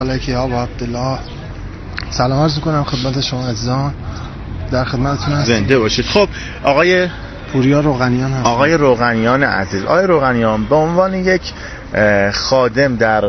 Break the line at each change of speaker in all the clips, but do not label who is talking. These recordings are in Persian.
علیکی آب عبدالله. سلام عرض میکنم خدمت شما عزیزان، در خدمتتون هستم.
زنده باشید. خب آقای
پوریا روغنیان هستم.
آقای روغنیان عزیز، آقای روغنیان به عنوان یک خادم در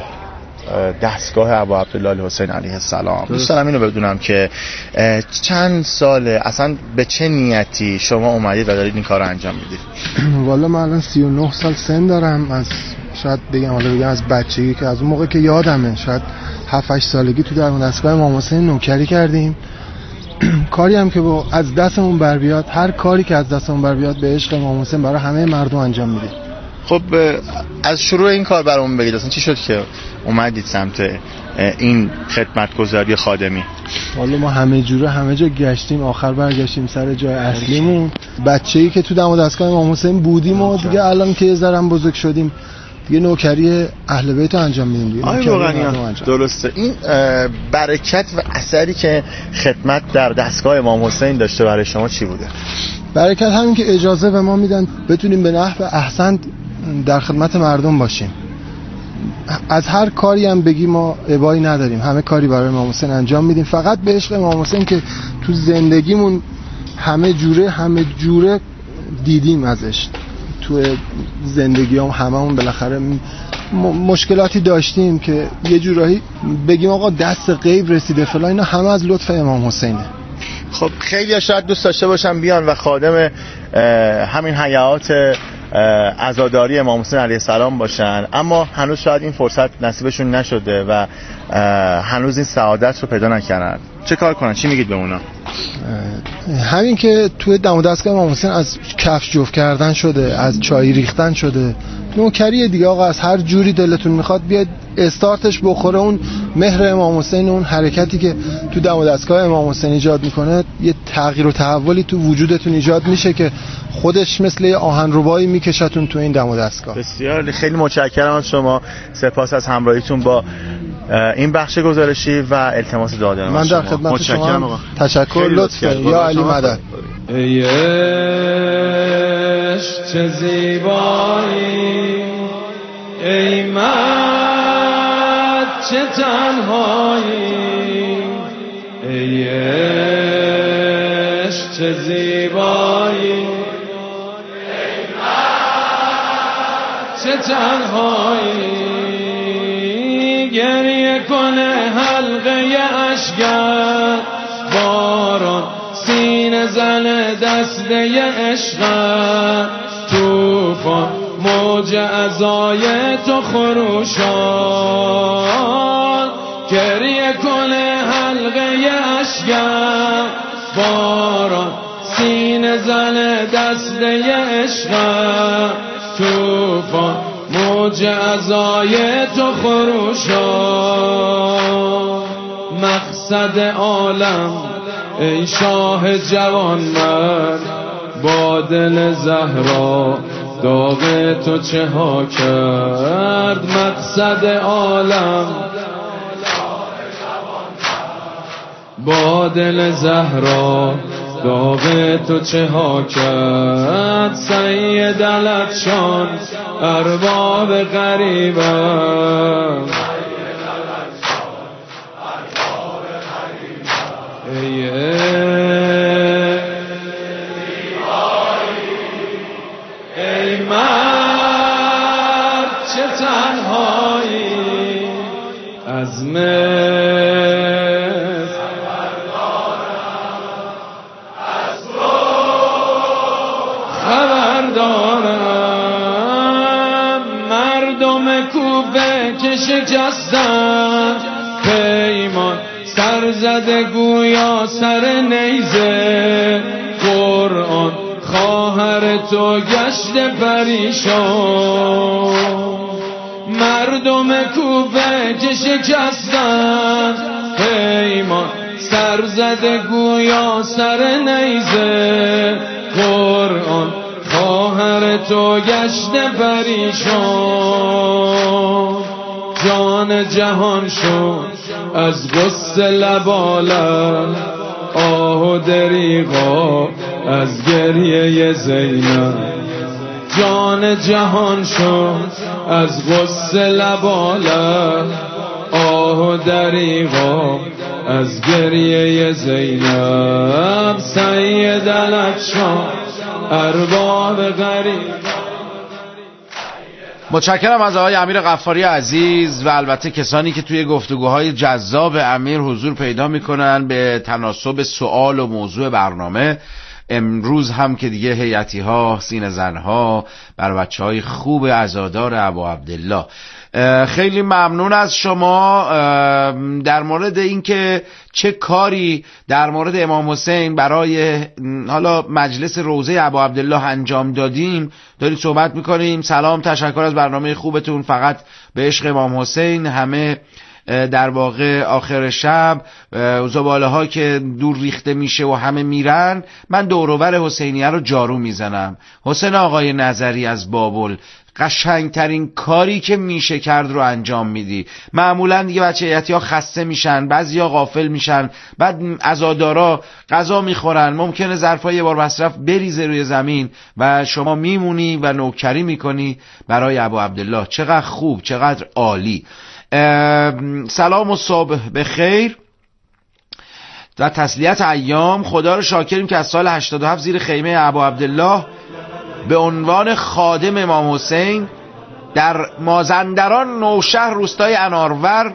دستگاه ابا عبدالله الحسین علیه السلام دوست دارم اینو بدونم که چند ساله اصلا به چه نیتی شما اومدید و دارید این کار رو انجام میدید؟
والا من الان 39 سال سن دارم. از شاید بگم از بچگی که از اون موقع که یادمه شاید 7-8 سالگی تو در دستگاه امام حسین نوکری کردیم. کاری هم که از دستمون بر بیاد، هر کاری که از دستمون بر بیاد به عشق امام حسین برای همه مردم انجام میدیم.
خب از شروع این کار برامون بگید اصلا چی شد که اومدید سمت این خدمتگزاری خادمی؟
والا ما همه جا گشتیم، آخر برگشتیم سر جای اصلیمون. بچه‌ای که تو دم دستگاه امام حسین بودیم و دیگه الان که زرم بزرگ شدیم دیگه نوکری اهل بیت رو انجام میدیم دیگه.
آقای روغنیان درسته، این برکت و اثری که خدمت در دستگاه امام حسین داشته برای شما چی بوده؟
برکت همین که اجازه به ما میدن بتونیم به نحو احسن در خدمت مردم باشیم. از هر کاری هم بگی ما ابایی نداریم، همه کاری برای امام حسین انجام میدیم، فقط به عشق امام حسین که تو زندگیمون همه جوره دیدیم ازش. تو زندگیام هممون بالاخره مشکلاتی داشتیم که یه جورایی بگیم آقا دست غیب رسیده فلان، اینا همه از لطف امام حسینه.
خب خیلی شاید دوست داشته باشن بیان و خادم همین حیات عزاداری امام حسین علیه السلام باشن، اما هنوز شاید این فرصت نصیبشون نشده و هنوز این سعادت رو پیدا نکردن. چه کار کنن؟ چی میگید به اونا؟
همین که توی دم دستگاه امام حسین از کفش جفت کردن شده، از چای ریختن شده، نوکری دیگه آقا از هر جوری دلتون میخواد بیاد استارتش بخوره. اون مهر امام حسین، اون حرکتی که تو دم دستگاه امام حسین ایجاد میکنه، یه تغییر و تحولی تو وجودتون ایجاد میشه که خودش مثل یه آهنربایی میکشتون تو این دم دستگاه.
بسیار خیلی متشکرم از شما، سپاس از همراهیتون با این بخش گزارشی و التماس دعا دارم.
من در خدمت شما، تشکر، لطفا. یا علی مدد.
ای عشق چه زیبایی، ای مرد چه تنهایی، ای عشق چه زیبایی، ای مرد چه تنهایی، گریه کنه حلقه اشکر باران، سینه زن دسته عشق توفان، موج ازای تو خروشان، گریه کنه حلقه اشکر باران، سینه زن دسته عشق توفان، موج ازای تو خروشان، مقصد عالم ای شاه جوان مرد، با دل زهرا داغ تو چه ها کرد، مقصد عالم با دل زهرا داغ تو چه ها کرد، سید علتشان ارباب غریبم، ای ای مرد چه تنهایی، از خبر دارم، مردم کوفه که شکستن پیمان، سر زده گویا سر نیزه قرآن، خواهر تو گشت پریشان، مردم کوفه که شکستن پیمان، سر زده گویا سر نیزه قرآن، خواهر تو گشت پریشان، جان جهان شد از غصه لبالم، آه و دریغا از گریه زینب، جان جهان شد از غصه لبالم، آه آه دریغا از گریه زینب، سید الافشان ارباب غریب.
متشکرم از آقای امیر غفاری عزیز و البته کسانی که توی گفتگوهای جذاب امیر حضور پیدا میکنن به تناسب سوال و موضوع برنامه. امروز هم که دیگه هیئتی ها، سینه زن ها، بر بچه های خوب عزادار ابا عبدالله. خیلی ممنون از شما در مورد اینکه چه کاری در مورد امام حسین برای حالا مجلس روضه ابا عبدالله انجام دادیم دارید صحبت میکنیم. سلام، تشکر از برنامه خوبتون. فقط به عشق امام حسین همه در واقع آخر شب زباله ها که دور ریخته میشه و همه میرن، من دوروبر حسینیه رو جارو میزنم. حسین آقای نظری از بابل، قشنگترین کاری که میشه کرد رو انجام میدی. معمولا دیگه بچه هیئتی ها خسته میشن، بعضیا غافل میشن، بعد عزادارا غذا میخورن، ممکنه ظرفای یه بار مصرف بریزه روی زمین و شما میمونی و نوکری میکنی برای ابا عبدالله. چقدر خوب، چقدر عالی. سلام و صبح بخیر و تسلیت ایام. خدا رو شاکریم که از سال 87 زیر خیمه ابا عبدالله به عنوان خادم امام حسین در مازندران نوشهر روستای انارور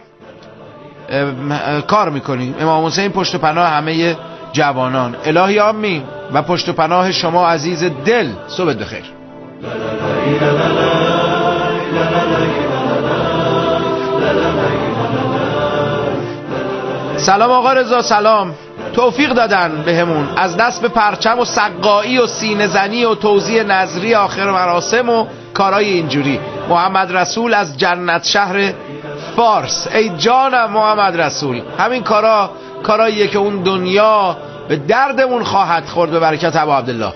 کار میکنیم. امام حسین پشت و پناه همه جوانان. الهی آمین و پشت و پناه شما عزیز دل. صبح بخیر. سلام آقا رضا، سلام. توفیق دادن بهمون از دست به پرچم و سقایی و سینه زنی و توزیع نظری آخر مراسم و کارهای اینجوری. محمد رسول از جنت شهر فارس. ای جانم محمد رسول، همین کاراییه که اون دنیا به دردمون خواهد خورد به برکت ابا عبدالله.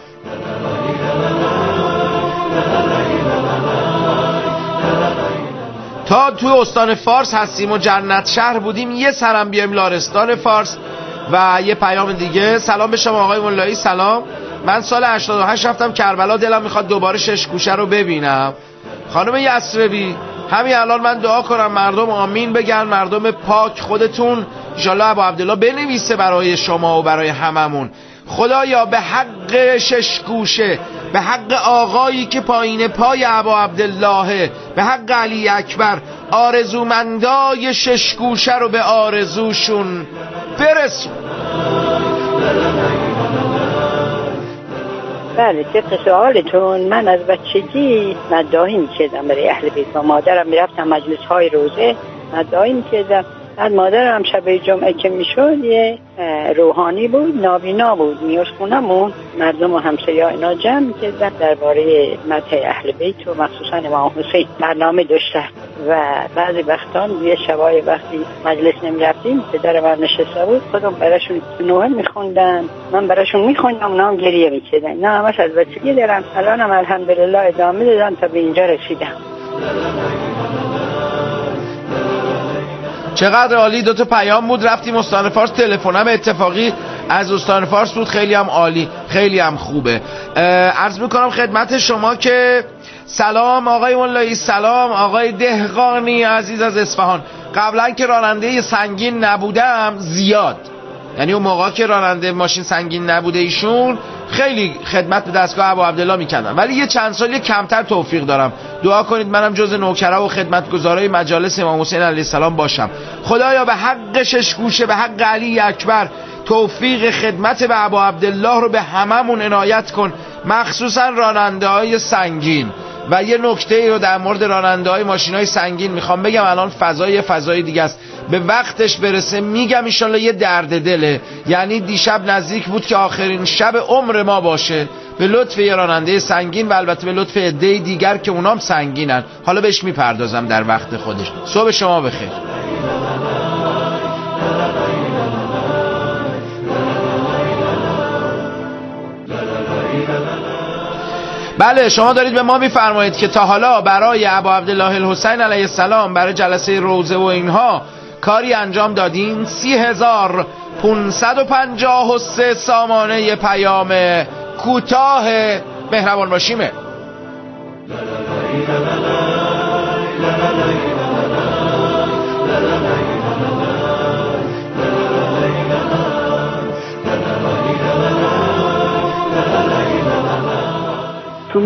تا توی استان فارس هستیم و جنت شهر بودیم، یه سرم بیایم لارستان فارس. و یه پیام دیگه. سلام به شما آقای مولایی. سلام، من سال 88 رفتم کربلا، دلم میخواد دوباره ششگوشه رو ببینم. خانم یسربی، همین الان من دعا کنم مردم آمین بگن، مردم پاک خودتون انشالله ابا عبدالله بنویسه برای شما و برای هممون. خدایا به حق ششگوشه، به حق آقایی که پایین پای ابا عبدالله، به حق علی اکبر، آرزومندای ششگوشه رو به آرزوشون برسون.
بله، طبق سوالتون، من از بچگی مداحی میکردم برای اهل بیت و مادرم میرفتم مجلس های روزه مداحی میکردم. بعد مادرم شب جمعه که میشد یه روحانی بود، نابینا بود، میاد خونمون مردم و همسایه اینا جمع میکردن درباره مدح اهل بیت و مخصوصا امام حسین برنامه داشتن. و بعضی وقتان یه شبای وقتی مجلس نمیرفتیم پدر من نشسته بود، خودم براشون نوحه میخوندن، من براشون میخوندم، اونا هم گریه میکردن. نه همش از بچگی دارم، الانم الحمدلله ادامه دادم تا به اینجا رسیدم.
چقدر عالی. 2 تا پیام بود، رفتیم استان فارس، تلفنم اتفاقی از استان فارس بود. خیلی هم عالی، خیلی هم خوبه. عرض میکنم خدمت شما که سلام آقای مولایی، سلام آقای دهقانی عزیز از اصفهان. قبلا که راننده سنگین نبودم زیاد، یعنی اون موقع که راننده ماشین سنگین نبوده ایشون، خیلی خدمت به دستگاه ابا عبدالله میکردم، ولی یه چند سالی کمتر توفیق دارم. دعا کنید منم جز نوکرا و خدمتگزارای مجالس امام حسین علیه السلام باشم. خدایا به حق ششگوشه، به حق علی اکبر، توفیق خدمت به ابا عبدالله رو به هممون عنایت کن، مخصوصا راننده‌های سنگین. و یه نکته رو در مورد راننده‌های ماشین‌های سنگین میخوام بگم، الان فضای دیگه است، به وقتش برسه میگم ان شاءالله. یه درد دله، یعنی دیشب نزدیک بود که آخرین شب عمر ما باشه، به لطف یه راننده سنگین و البته به لطف عده دیگر که اونام سنگینن. حالا بهش میپردازم در وقت خودش. صبح شما بخیر. بله، شما دارید به ما میفرمایید که تا حالا برای ابا عبدالله الحسین علیه السلام برای جلسه روزه و اینها کاری انجام دادین. 30,553 سامانه پیام کوتاه مهربان باشیمه.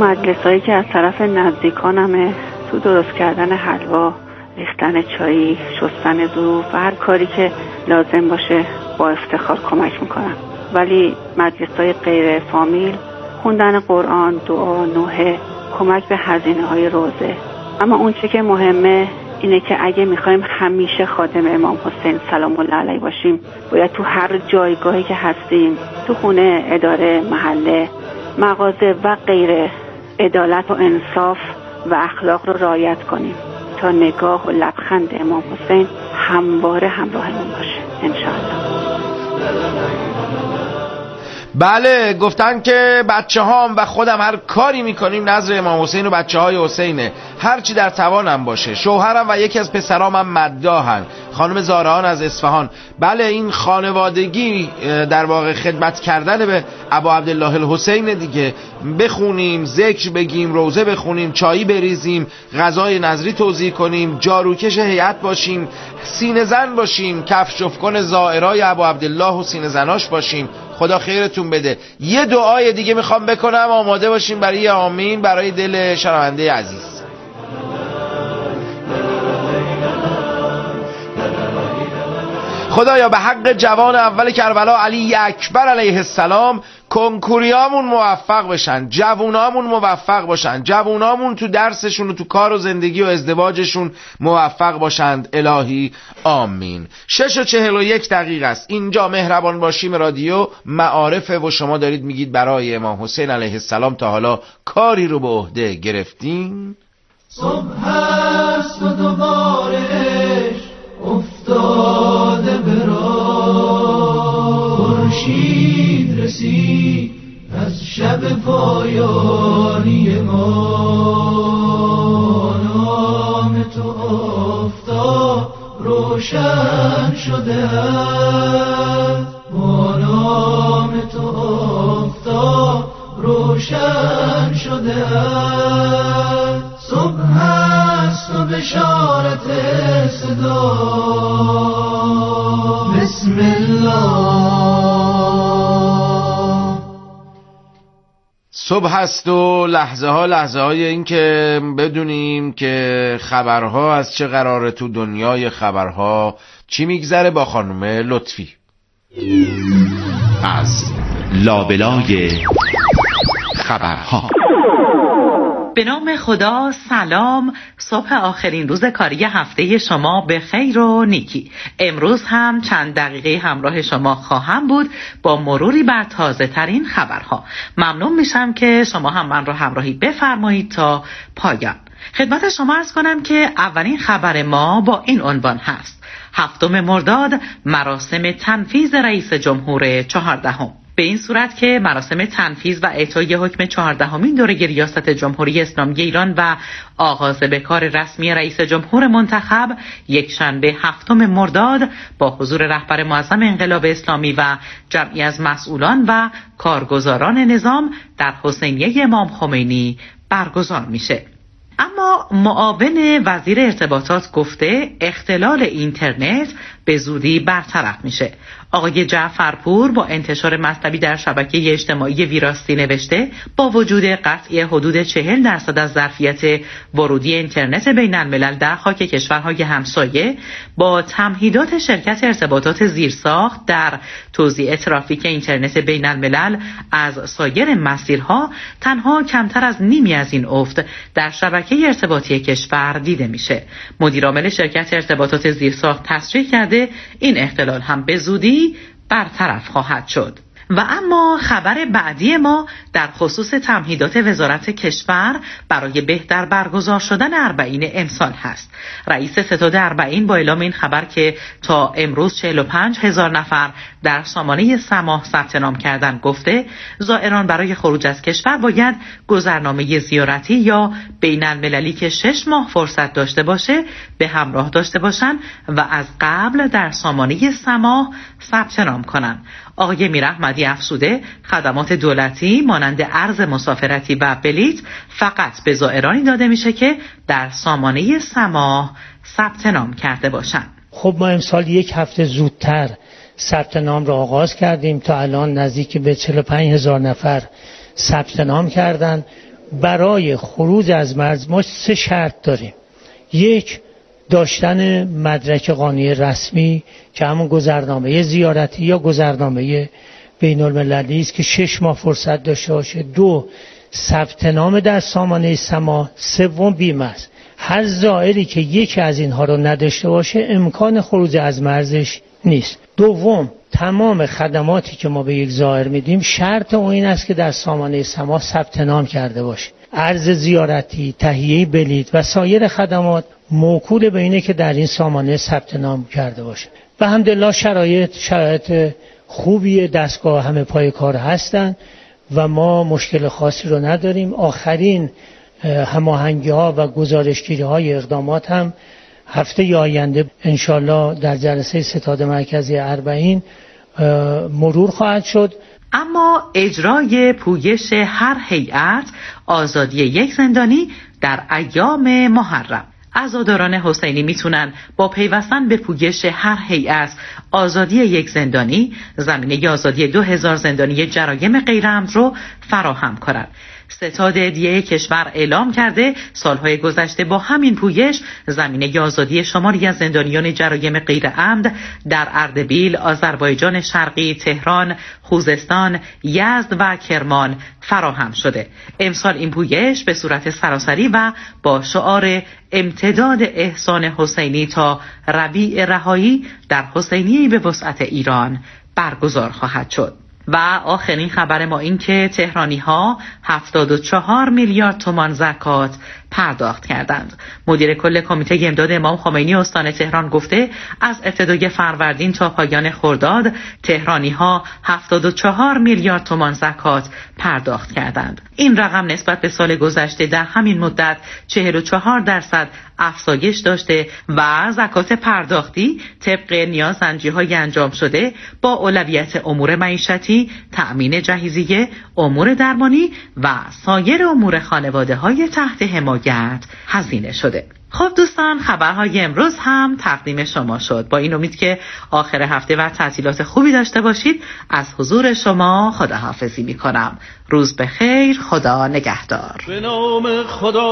مجلسایی که از طرف نزدیکانمه، تو درست کردن حلوا، ریختن چایی، شستن ظروف و هر کاری که لازم باشه با افتخار کمک میکنم. ولی مجلسای غیر فامیل، خوندن قرآن، دعا، نوحه، کمک به هزینه‌های روزه. اما اون چه که مهمه اینه که اگه میخوایم همیشه خادم امام حسین سلام الله علیه باشیم، باید تو هر جایگاهی که هستیم، تو خونه، اداره، محله، مغازه و غیره، عدالت و انصاف و اخلاق رو رعایت کنیم تا نگاه و لبخند امام حسین همواره همراهمون باشه انشاءالله.
بله، گفتن که بچه هام و خودم هر کاری میکنیم نظر امام حسین و بچه های حسینه، هر چی در توانم باشه. شوهرم و یکی از پسرام هم مداحن، خانم زارهان از اصفهان. بله، این خانوادگی در واقع خدمت کردن به ابا عبدالله الحسین دیگه. بخونیم، ذکر بگیم، روزه بخونیم، چایی بریزیم، غذای نظری توزیع کنیم، جاروکش هیئت باشیم، سینه زن باشیم، کفش افکن زائرای ابا عبدالله و سینه زناش باشیم. خدا خیرتون بده. یه دعای دیگه میخوام بکنم، آماده باشیم برای آمین، برای دل شنونده عزیز. خدایا به حق جوان اول کربلا علی اکبر علیه السلام کنکوریامون موفق بشن، جوونامون موفق باشن، جوونامون تو درسشون و تو کار و زندگی و ازدواجشون موفق باشند. الهی آمین. 6:41 است. اینجا مهربان باشیم رادیو معارفه و شما دارید میگید برای امام حسین علیه السلام تا حالا کاری رو به عهده گرفتین؟
صبح است و دوباره افتاده به راه، خورشید رسید از شب پایانی ما، نام تو افتاد روشن شده است، با نام تو افتاد روشن شده است. صبح است و بشارت صدا بسم الله.
صبح است و لحظه های این که بدونیم که خبرها از چه قراره تو دنیای خبرها چی میگذره با خانم لطفی.
از لابلای خبرها.
به نام خدا، سلام. صبح آخرین روز کاری هفته شما به خیر و نیکی. امروز هم چند دقیقه همراه شما خواهم بود با مروری بر تازه ترین خبرها. ممنون میشم که شما هم من رو همراهی بفرمایید تا پایان. خدمت شما عرض کنم که اولین خبر ما با این عنوان هست: 7 مرداد مراسم تنفیذ رئیس جمهور 14. به این صورت که مراسم تنفیذ و اعطای حکم 14مین دوره ریاست جمهوری اسلامی ایران و آغاز به کار رسمی رئیس جمهور منتخب یکشنبه 7 مرداد با حضور رهبر معظم انقلاب اسلامی و جمعی از مسئولان و کارگزاران نظام در حسینیه امام خمینی برگزار میشه. اما معاون وزیر ارتباطات گفته اختلال اینترنت به زودی برطرف میشه. آقای جعفرپور با انتشار مطلبی در شبکه اجتماعی ویراستی نوشته با وجود قطع حدود 40% از ظرفیت ورودی اینترنت بین الملل در خاک کشورهای همسایه، با تمهیدات شرکت ارتباطات زیرساخت در توزیع ترافیک اینترنت بین الملل از سایر مسیرها، تنها کمتر از نیمی از این افت در شبکه ارتباطی کشور دیده میشه. مدیر عامل شرکت ارتباطات زیرساخت تصریح کرده این اختلال هم به زودی برطرف خواهد شد. و اما خبر بعدی ما در خصوص تمهیدات وزارت کشور برای بهتر برگزار شدن اربعین امسال هست. رئیس ستاد اربعین با اعلام این خبر که تا امروز 45,000 نفر در سامانه سماح ثبت نام کردن گفته زائران برای خروج از کشور باید گذرنامه زیارتی یا بین المللی که 6 ماه فرصت داشته باشه به همراه داشته باشن و از قبل در سامانه سماح ثبت نام کنن. آقای میراحمدی افزوده خدمات دولتی مانند ارز مسافرتی و بلیط فقط به زائرانی داده میشه که در سامانه سماح ثبت نام کرده باشن.
خب ما امسال 1 هفته زودتر ثبت نام را آغاز کردیم. تا الان نزدیک به 45,000 نفر ثبت نام کردن. برای خروج از مرز ما 3 شرط داریم. 1 داشتن مدرک قانونی رسمی که همون گذرنامه زیارتی یا گذرنامه بین المللی است که 6 ماه فرصت داشته باشه. 2 ثبت نام در سامانه سما. 3 بیمه است. هر زائری که یکی از اینها رو نداشته باشه امکان خروج از مرزش نیست. 2 تمام خدماتی که ما به یک زائر میدیم شرط اون این است که در سامانه سما ثبت نام کرده باشه. ارز زیارتی، تهیه بلیط و سایر خدمات موکول به اینه که در این سامانه ثبت نام کرده باشه. و الحمدلله شرایط خوبیه، دستگاه همه پای کار هستن و ما مشکل خاصی رو نداریم. آخرین هماهنگی‌ها و گزارشگیری‌های اقدامات هم هفته آینده انشالله در جلسه ستاد مرکزی 40 مرور خواهد شد.
اما اجرای پویش هر هیئت آزادی یک زندانی در ایام محرم. عزاداران حسینی میتونن با پیوستن به پویش هر هیئت آزادی یک زندانی زمینه آزادی 2000 زندانی جرایم غیرعمد رو فراهم کنند. ستاد دیه کشور اعلام کرده سالهای گذشته با همین پویش زمینه آزادی شماری از زندانیان جرایم غیرعمد در اردبیل، آذربایجان شرقی، تهران، خوزستان، یزد و کرمان فراهم شده. امسال این پویش به صورت سراسری و با شعار امتداد احسان حسینی تا ربیع رهایی در حسینیه به وسعت ایران برگزار خواهد شد. و آخرین خبر ما این که تهرانی ها 74 میلیارد تومان زکات پرداخت کردند. مدیر کل کمیته امداد امام خمینی استان تهران گفته از ابتدای فروردین تا پایان خرداد تهرانی ها 74 میلیارد تومان زکات پرداخت کردند. این رقم نسبت به سال گذشته در همین مدت 44% افزایش داشته و زکات پرداختی طبق نیازسنجی‌های انجام شده با اولویت امور معیشتی، تأمین جهیزیه، امور درمانی و سایر امور خانواده‌های تحت حمایت هزینه شده. خب دوستان، خبرهای امروز هم تقدیم شما شد. با این امید که آخر هفته و تعطیلات خوبی داشته باشید از حضور شما خداحافظی میکنم. روز بخیر، خدا نگهدار.
به نام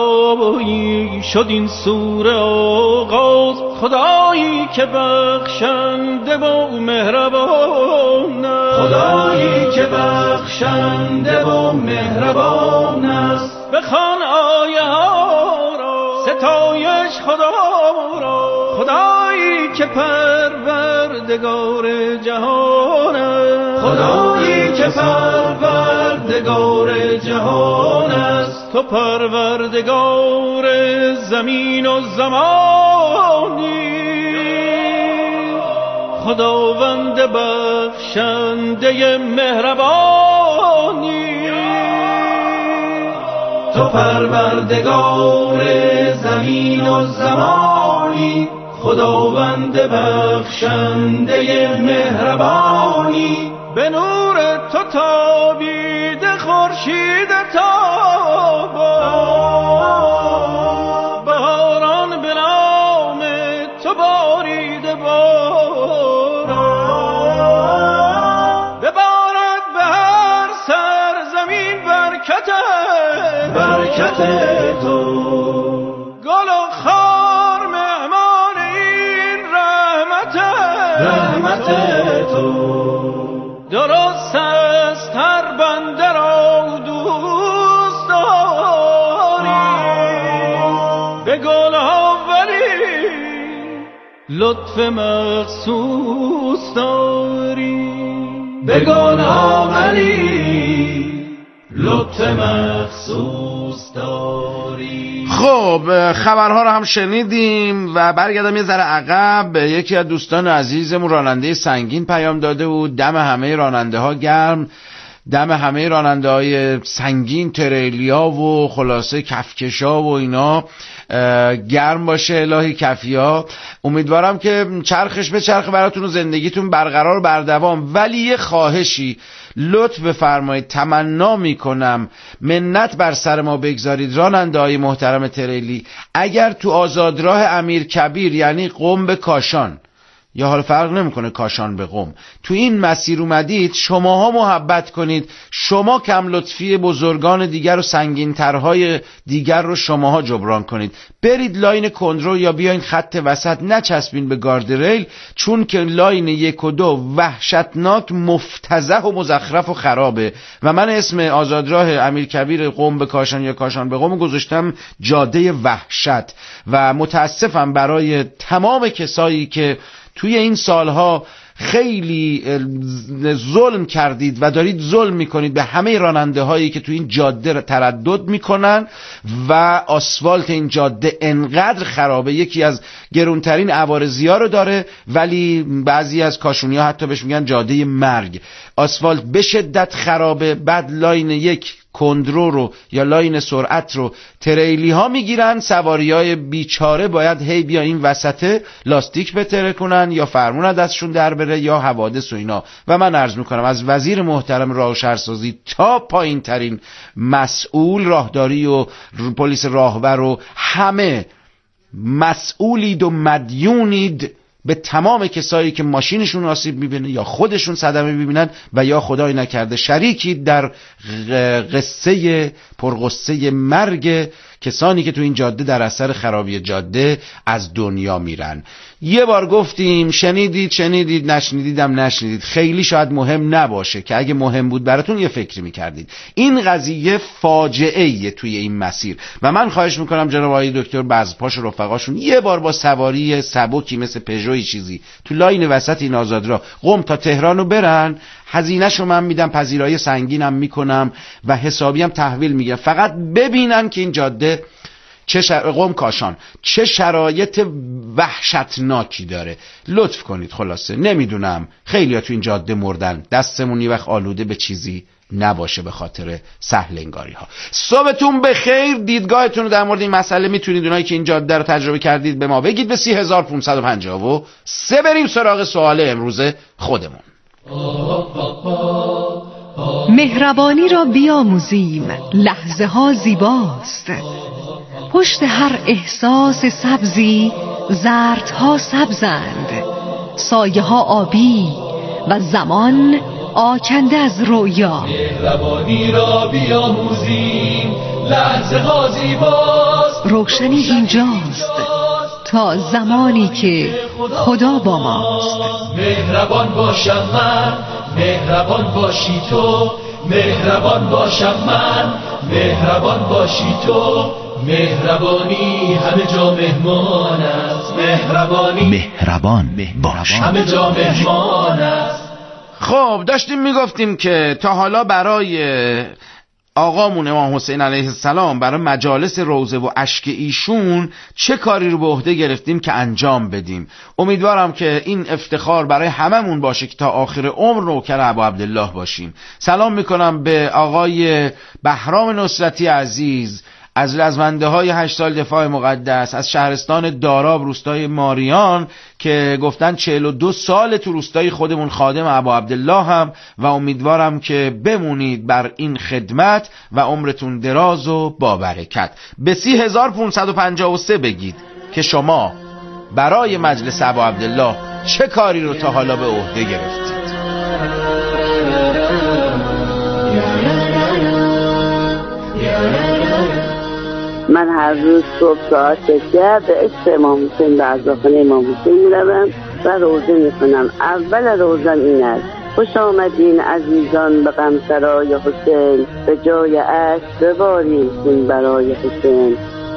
خدایی شد این سوره آغاز، خدایی که بخشنده و مهربان است، خدایی که بخشنده و مهربان است. بخوان آیه ها را، ستایش خدا را، خدایی که پروردگار جهان است، خدایی که پروردگار جهان است. تو پروردگار زمین و زمانی، خداوند بخشنده مهربانی. تو پروردگار زمین و زمانی، خداوند بخشنده مهربانی. به نور تو تابیده خورشید تابان، بهاران به نام تو باریده باران. ببارد به هر سرزمین برکت تو، گل و خار مهمان این رحمت تو. درست است هر بنده را دوست داری، به گل ها ولی لطف مخصوص داری، به گل ها ولی لطف مخصوص داری.
خب خبرها رو هم شنیدیم و برگردم یه ذره عقب. یکی از دوستان عزیزمون راننده سنگین پیام داده بود دم همه راننده ها گرم، دم همه راننده های سنگین، تریلیا و خلاصه کفکشا و اینا گرم باشه الهی کفیا. امیدوارم که چرخش به چرخ براتون و زندگیتون برقرار بردوام. ولی یه خواهشی لطف بفرمایید، تمنا میکنم منت بر سر ما بگذارید راننده های محترم تریلی، اگر تو آزادراه امیرکبیر یعنی قم به کاشان یا حالا فرق نمیکنه کاشان به قم، تو این مسیر اومدید، شماها محبت کنید، شما کم لطفی بزرگان دیگر و سنگین‌ترهای دیگر رو شماها جبران کنید، برید لاین کندرو یا بیاین خط وسط، نچسبین به گاردریل، چون که لاین 1 و 2 وحشتناک، مفتضح و مزخرف و خرابه. و من اسم آزادراه امیرکبیر قم به کاشان یا کاشان به قم گذاشتم جاده وحشت. و متاسفم برای تمام کسایی که توی این سالها خیلی ظلم کردید و دارید ظلم میکنید به همه راننده هایی که توی این جاده تردد میکنن و آسفالت این جاده انقدر خرابه، یکی از گرونترین عوارضی‌ها رو داره، ولی بعضی از کاشونی ها حتی بهش میگن جاده مرگ. آسفالت به شدت خرابه، بعد لاین 1 کندرو رو یا لاین سرعت رو تریلی ها میگیرن، سواری های بیچاره باید هی بیا این وسطه لاستیک بتره کنن یا فرمون از دستشون در بره یا حوادث و اینا. و من عرض میکنم از وزیر محترم راه و شهرسازی تا پایین ترین مسئول راهداری و پلیس راهور و همه مسئولید و مدیونید به تمام کسایی که ماشینشون آسیب میبینه یا خودشون صدمه میبینن و یا خدای نکرده شریکی در قصه پرغصه مرگ کسانی که تو این جاده در اثر خرابی جاده از دنیا میرن. یه بار گفتیم، شنیدید نشنیدیدم نشنیدید، خیلی شاید مهم نباشه که اگه مهم بود براتون یه فکری میکردید. این قضیه فاجعه‌ایه توی این مسیر و من خواهش میکنم جناب آقای دکتر بزپاش و رفقاشون یه بار با سواری سبکی مثل پژوی چیزی تو لاین وسط این آزادراه قم تا تهرانو برن. هزینه‌شو من میدم، پذیرایی سنگینم میکنم و حسابی هم تحویل میگم، فقط ببینن که این جاده قم کاشان چه شرایط وحشتناکی داره. لطف کنید. خلاصه نمیدونم خیلی‌ها تو این جاده مردن، دستمون یه وقت آلوده به چیزی نباشه به خاطر سهل انگاری ها. صبحتون بخیر. دیدگاهتون رو در مورد این مسئله میتونید اونایی که این جاده رو تجربه کردید به ما بگید. به 3553 بریم سراغ سوال امروز خودمون.
مهربانی را بیاموزیم، لحظه ها زیباست، پشت هر احساس سبزی زردها سبزند، سایه ها آبی و زمان آکنده از رویا.
مهربانی را بیاموزیم، لحظه ها زیباست،
روشنی اینجاست تا زمانی که خدا با ماست.
مهربان باشم من، مهربان باشی تو، مهربان باشم من، مهربان باشی تو، مهربانی همه جا مهمان است،
مهربان باش
همه جا مهمان است.
خب داشتیم میگفتیم که تا حالا برای آقامون امام حسین علیه السلام، برای مجالس روضه و اشک ایشون چه کاری رو به عهده گرفتیم که انجام بدیم. امیدوارم که این افتخار برای هممون باشه که تا آخر عمر نوکر ابا عبدالله باشیم. سلام میکنم به آقای بهرام نصرتی عزیز از رزمنده های 8 سال دفاع مقدس از شهرستان داراب روستای ماریان که گفتن 42 سال تو روستای خودمون خادم ابا عبدالله هم و امیدوارم که بمونید بر این خدمت و عمرتون دراز و با برکت. به 3553 بگید که شما برای مجلس ابا عبدالله چه کاری رو تا حالا به عهده گرفتید.
من هر روز صبح ساعت 10 به عشق امام حسین به عزاخانه امام حسین میروم و روزه میکنم. اول روزم این است: خوش آمدین عزیزان به غمسرای حسین، به جای عشق بباریم خون برای حسین.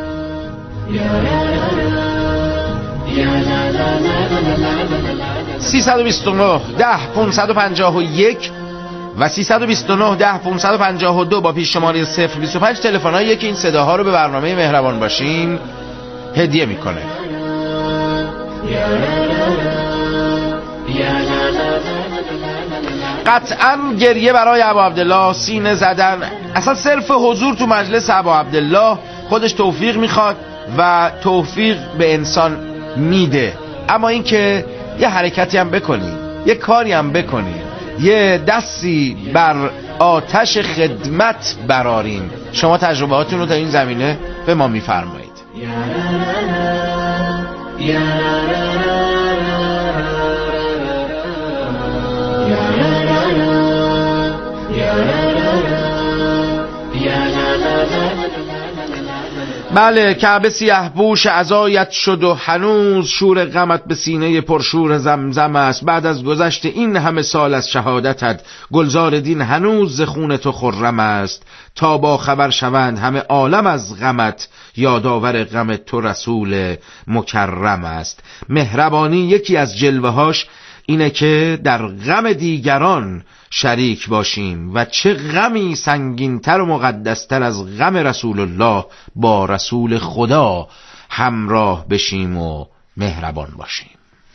329 10 551 و 329 10 552 با پیش شماره 025 تلفن‌هایی که این صداها رو به برنامه مهربان باشین هدیه میکنه. قطعا گریه برای ابا عبدالله، سینه زدن، اصلا صرف حضور تو مجلس ابا عبدالله خودش توفیق میخواد و توفیق به انسان میده، اما اینکه یه حرکتی هم بکنی، یه کاری هم بکنی، یه دستی بر آتش خدمت براریم. شما تجربهاتون رو در این زمینه به ما میفرمایید. بله، کعبه سیه پوش عزایت شد و هنوز شور غمت به سینه پرشور زمزم است. بعد از گذشت این همه سال از شهادتت گلزار دین هنوز ز خون تو خرم است. تا با خبر شوند همه عالم از غمت، یادآور غم تو رسول مکرم است. مهربانی یکی از جلوه‌هاش اینه که در غم دیگران شریک باشیم و چه غمی سنگین‌تر و مقدس‌تر از غم رسول الله با رسول خدا همراه بشیم و مهربان باشیم.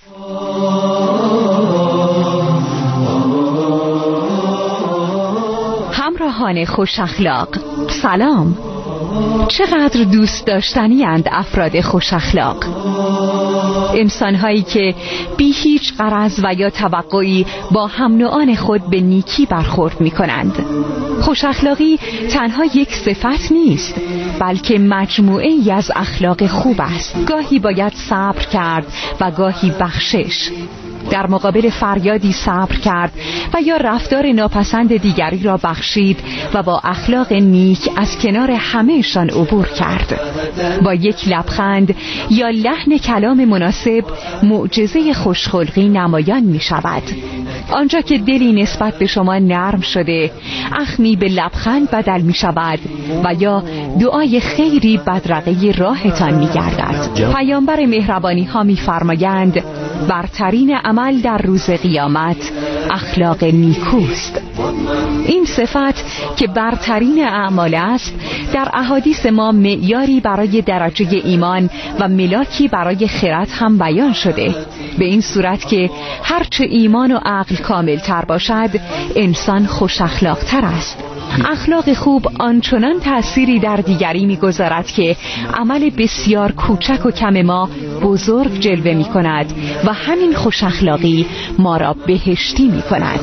همراهان خوش اخلاق سلام. چقدر دوست داشتنی اند افراد خوش اخلاق، انسان‌هایی که بی هیچ غرض و یا توقعی با هم نوعان خود به نیکی برخورد می‌کنند. خوش اخلاقی تنها یک صفت نیست، بلکه مجموعه‌ای از اخلاق خوب است. گاهی باید صبر کرد و گاهی بخشش، در مقابل فریادی صبر کرد و یا رفتار ناپسند دیگری را بخشید و با اخلاق نیک از کنار همه‌شان عبور کرد. با یک لبخند یا لحن کلام مناسب معجزه خوشخلقی نمایان می شود. آنجا که دلی نسبت به شما نرم شده، اخمی به لبخند بدل می شود و یا دعای خیری بدرقه راهتان می گردد. پیامبر مهربانی ها می فرمایند برترین عمل در روز قیامت اخلاق نیکوست. این صفت که برترین اعمال است در احادیث ما معیاری برای درجه ایمان و ملاکی برای خرد هم بیان شده، به این صورت که هرچه ایمان و عقل کامل تر باشد انسان خوش اخلاق تر است. اخلاق خوب آنچنان تأثیری در دیگری می‌گذارد که عمل بسیار کوچک و کم ما بزرگ جلوه می‌کند و همین خوش اخلاقی ما را بهشتی می‌کند.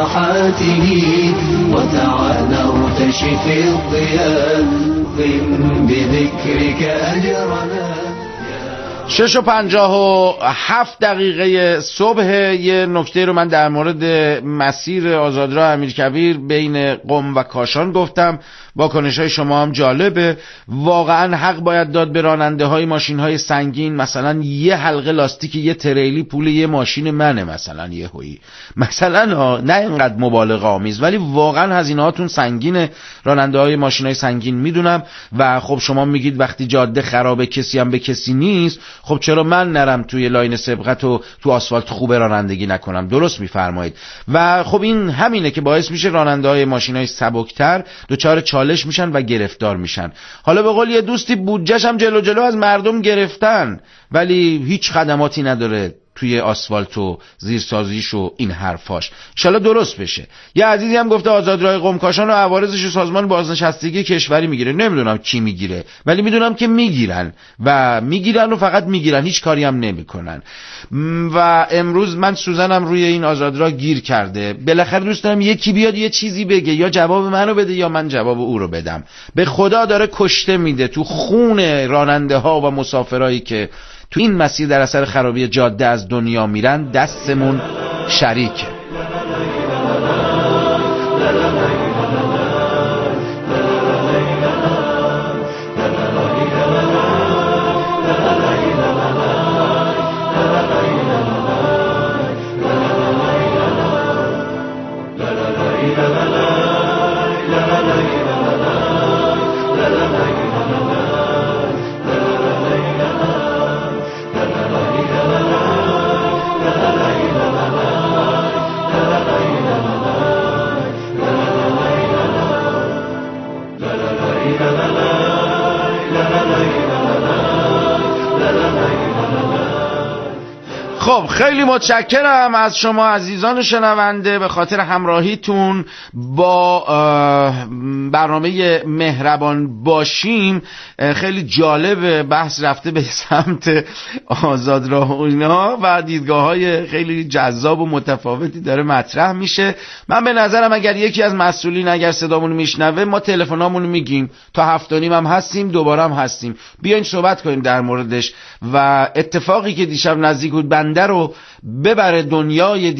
6:57 صبح. یه نکته رو من در مورد مسیر آزادراه امیرکبیر بین قم و کاشان گفتم، واکنش‌های شما هم جالبه. واقعا حق باید داد به راننده های ماشین های سنگین. مثلا یه حلقه لاستیک یه تریلی پول یه ماشین منه، مثلا یه هویی، مثلا نه اینقدر مبالغه آمیز، ولی واقعا هزینه هاتون سنگینه. راننده های ماشین های سنگین میدونم و خب شما میگید وقتی جاده خرابه کسی هم به کسی نیست، خب چرا من نرم توی لاین سبقت و تو آسفالت خوب رانندگی نکنم؟ درست میفرمایید. و خب این همینه که باعث میشه راننده های ماشین های سبکتر دچار چالش میشن و گرفتار میشن. حالا به قول یه دوستی بودجه‌ش هم جلو از مردم گرفتن، ولی هیچ خدماتی نداره توی آسفالت و زیرسازیش و این حرفاش. انشالله درست بشه. یه عزیزی هم گفته آزادراه قم کاشان و عوارضش سازمان بازنشستگی کشوری میگیره. نمیدونم کی میگیره، ولی میدونم که میگیرن و فقط میگیرن، هیچ کاری هم نمیکنن. و امروز من سوزنم روی این آزادراه گیر کرده. بالاخره دوست دارم یکی بیاد یه چیزی بگه، یا جواب منو بده یا من جواب او رو بدم. به خدا داره کشته میده تو خون راننده ها و مسافرایی که تو این مسیر در اثر خرابی جاده از دنیا میرن. دستمون شریکه. خب خیلی متشکرم از شما عزیزان شنونده به خاطر همراهیتون با برنامه مهربان باشیم. خیلی جالب بحث رفته به سمت آزادراه و اینا و دیدگاه‌های خیلی جذاب و متفاوتی داره مطرح میشه. من به نظرم اگر یکی از مسئولین اگر صدامون میشنوه، ما تلفنامون میگیم تا 7:30 هم هستیم، دوباره هم هستیم، بیاین صحبت کنیم در موردش. و اتفاقی که دیشب نزدیک بود بنده رو ببره دنیای